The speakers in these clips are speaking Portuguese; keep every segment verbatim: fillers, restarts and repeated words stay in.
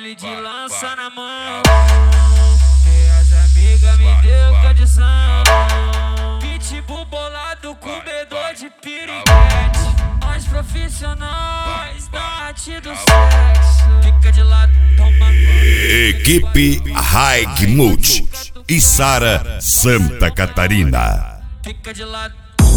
baile de lança na mão, e as amigas me deu condição. Pitbull bolado, comedor de piriguete. Nós profissionais da arte do sexo. Fica de lado, toma. Equipe High Multi e Sara Santa Catarina. Fica de lado,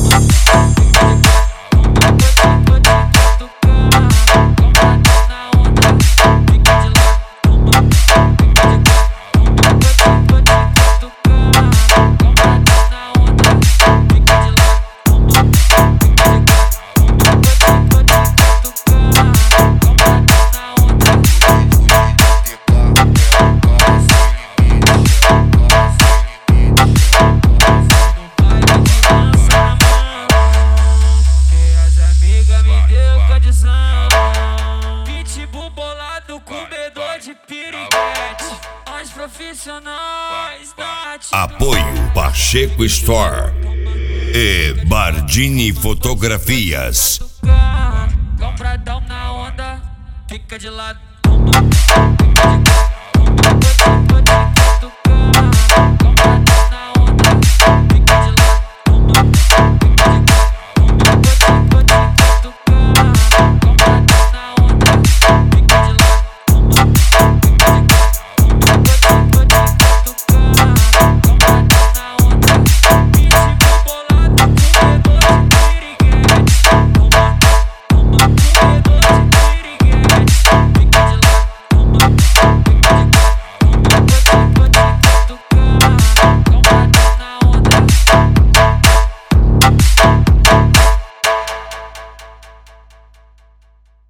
Pitbull bolado, comedor de piriguete. Nós profissionais da arte. Apoio Pacheco Store e Bardini Fotografias. Compradão na onda, fica de lado.